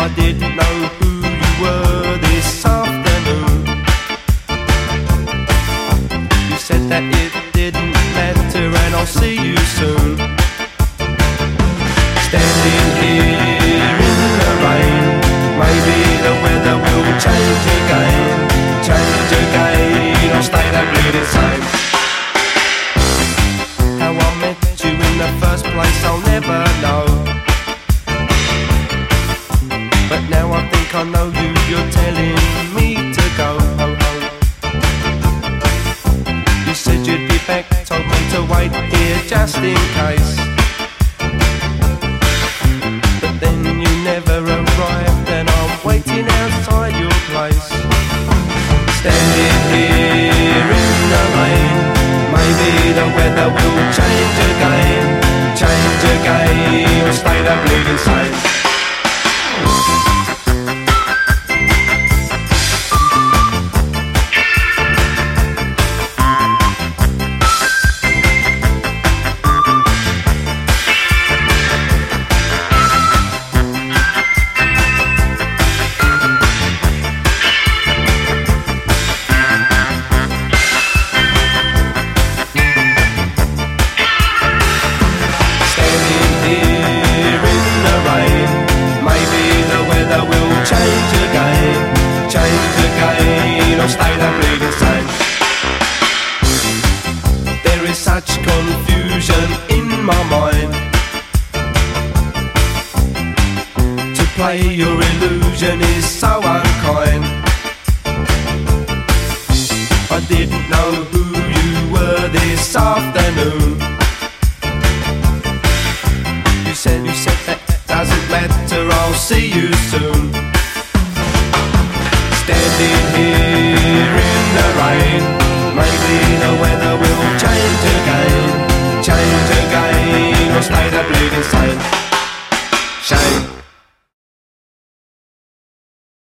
I didn't know who you were this afternoon. You said that it didn't matter and I'll see you soon. Standing here in the rain, maybe the weather will change again. Change again, I'll stay that bleeding same. How I met you in the first place I'll never know, but now I think I know you, you're telling me to go. You said you'd be back, told me to wait here just in case, but then you never arrived and I'm waiting outside your place. Standing here in the rain, maybe the weather will change again. Change again, or stay that bleeding same. Such confusion in my mind. To play your illusion is so unkind. I didn't